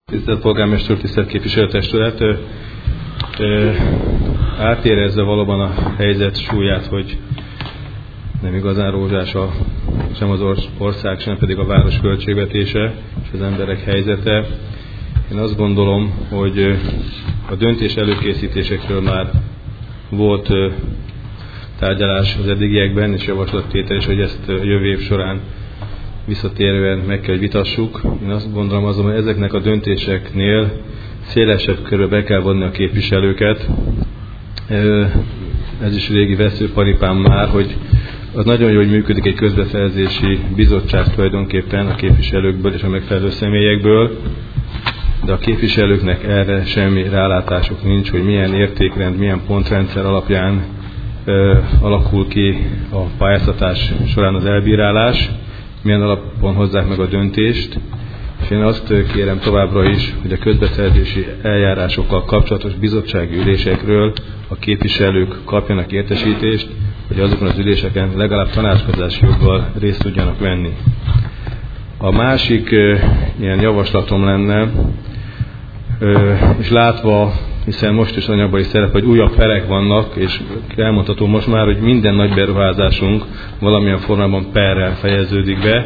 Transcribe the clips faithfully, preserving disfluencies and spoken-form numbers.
Tisztelt polgármester, tisztelt képviselőtestület, átérezve valóban a helyzet súlyát, hogy nem igazán rózsás a, sem az ország, sem pedig a város költségvetése és az emberek helyzete. Én azt gondolom, hogy a döntés előkészítésekről már volt tárgyalás az eddigiekben, és javaslattétel is, hogy ezt jövő év során visszatérően meg kell, hogy vitassuk. Én azt gondolom azonban, hogy ezeknek a döntéseknél szélesebb körbe be kell vonni a képviselőket. Ez is régi veszőparipám már, hogy az nagyon jó, hogy működik egy közbeszerzési bizottság tulajdonképpen a képviselőkből és a megfelelő személyekből, de a képviselőknek erre semmi rálátásuk nincs, hogy milyen értékrend, milyen pontrendszer alapján ö, alakul ki a pályáztatás során az elbírálás, milyen alapon hozzák meg a döntést, és én azt kérem továbbra is, hogy a közbeszerzési eljárásokkal kapcsolatos bizottsági ülésekről a képviselők kapjanak értesítést, hogy azokon az üléseken legalább tanácskozási joggal részt tudjanak venni. A másik ilyen javaslatom lenne, és látva, hiszen most is anyagban is szerep, hogy újabb perek vannak, és elmondható most már, hogy minden nagy beruházásunk valamilyen formában perrel fejeződik be.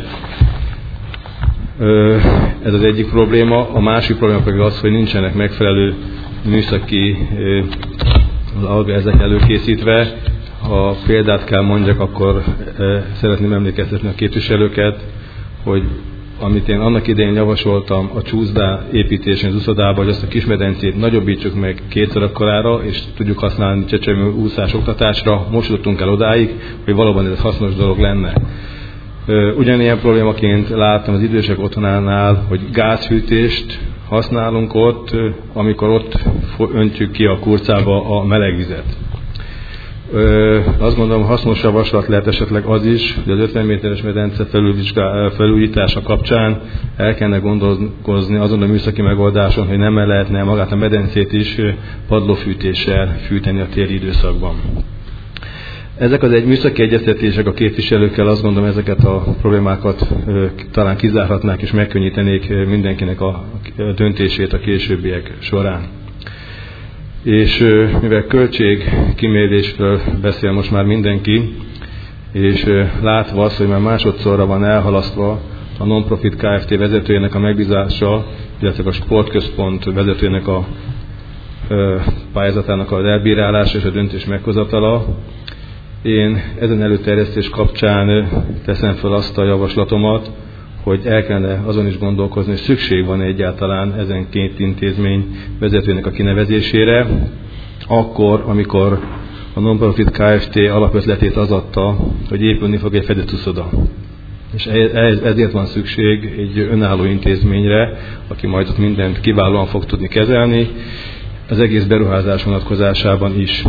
Ez az egyik probléma. A másik probléma pedig az, hogy nincsenek megfelelő műszaki ezek előkészítve. Ha példát kell mondjak, akkor szeretném emlékeztetni a képviselőket, hogy amit én annak idején javasoltam a csúszdá építésén az uszodába, hogy azt a kismedencét nagyobbítsuk meg kétszer akkorára, és tudjuk használni csecsemő úszás oktatásra, most jutottunk el odáig, hogy valóban ez hasznos dolog lenne. Ugyanilyen problémaként láttam az idősek otthonánál, hogy gázhűtést használunk ott, amikor ott öntjük ki a kurcába a melegvizet. Ö, azt gondolom, hasznos javaslat lehet esetleg az is, hogy az ötven méteres medence felújítása kapcsán el kellene gondolkozni azon a műszaki megoldáson, hogy nem lehetne magát a medencét is padlófűtéssel fűteni a téli időszakban. Ezek az egy műszaki egyeztetések a képviselőkkel, azt gondolom, ezeket a problémákat ö, talán kizárhatnák és megkönnyítenék mindenkinek a döntését a későbbiek során. És mivel költségkimérésről beszél most már mindenki, és látva azt, hogy már másodszorra van elhalasztva a Non-Profit Kft. Vezetőjének a megbízása, illetve a sportközpont vezetőjének a pályázatának az elbírálása és a döntés meghozatala, én ezen előterjesztés kapcsán teszem fel azt a javaslatomat, hogy el kellene azon is gondolkozni, hogy szükség van egyáltalán ezen két intézmény vezetőnek a kinevezésére, akkor, amikor a Non-Profit Kft. Alapötletét az adta, hogy épülni fog egy fedett uszoda. És ezért van szükség egy önálló intézményre, aki majd ott mindent kiválóan fog tudni kezelni, az egész beruházás vonatkozásában is.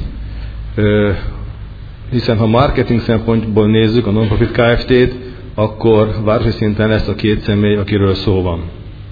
Hiszen ha marketing szempontból nézzük a Non-Profit Kft.-t, akkor városi szinten lesz a két személy, akiről szó van.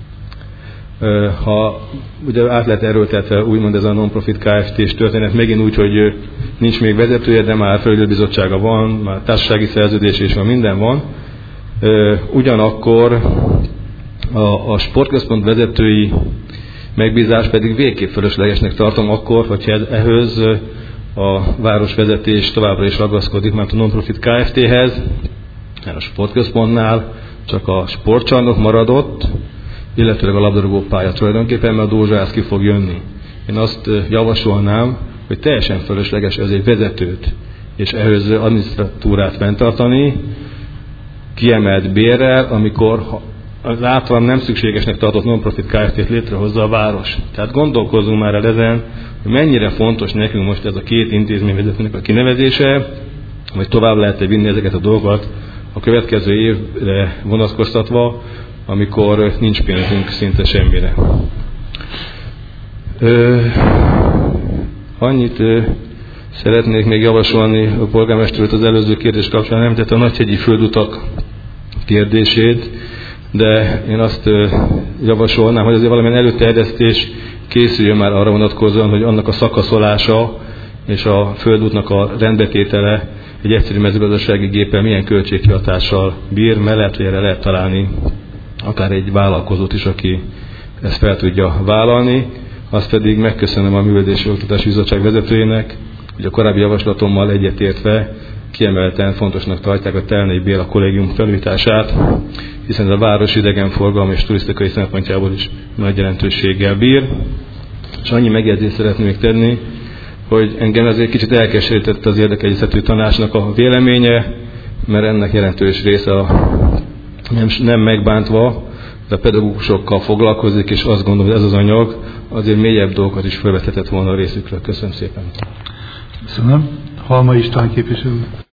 Ha ugye át lehet erőltetve úgymond ez a Non-Profit Kft.-s történet, megint úgy, hogy nincs még vezetője, de már felügyelőbizottsága van, már társasági szerződés és már minden van. Ugyanakkor a, a sportközpont vezetői megbízás pedig végképp fölöslegesnek tartom akkor, hogyha ehhez a városvezetés továbbra is ragaszkodik, mert a Non-Profit Kft.-hez, a sportközpontnál csak a sportcsarnok maradott, illetőleg a labdarúgó pálya tulajdonképpen, mert a Dózsa ki fog jönni. Én azt javasolnám, hogy teljesen fölösleges ez egy vezetőt, és ehhez adminisztratúrát fenntartani, kiemelt bérrel, amikor az általán nem szükségesnek tartott Non-Profit Kft.-t létrehozza a város. Tehát gondolkozzunk már el ezen, hogy mennyire fontos nekünk most ez a két intézményvezetőnek a kinevezése, vagy tovább lehet-e vinni ezeket a dolgokat a következő évre vonatkoztatva, amikor nincs pénzünk szinte semmire. Ö, annyit ö, szeretnék még javasolni a polgármesterőt az előző kérdés kapcsán, nem tett a nagyhegyi földutak kérdését, de én azt ö, javasolnám, hogy azért valamilyen előterjesztés készüljön már arra vonatkozóan, hogy annak a szakaszolása és a földútnak a rendbetétele egy egyszerű mezőgazdasági géppel milyen költségkihatással bír, mert lehet, hogy erre lehet találni akár egy vállalkozót is, aki ezt fel tudja vállalni. Azt pedig megköszönöm a Művelődési Oktatási Bizottság vezetőjének, hogy a korábbi javaslatommal egyetértve kiemelten fontosnak tartják a Telnei Béla kollégium felújítását, hiszen ez a város idegenforgalmi és turisztikai szempontjából is nagy jelentőséggel bír. És annyi megjegyzést szeretném még tenni, hogy engem azért kicsit elkeserített az Érdekegyeztető Tanácsnak a véleménye, mert ennek jelentős része a nem, nem megbántva, de a pedagógusokkal foglalkozik, és azt gondolom, hogy ez az anyag azért mélyebb dolgokat is felvethetett volna a részükről. Köszönöm szépen. Köszönöm. Halmai István képviselő.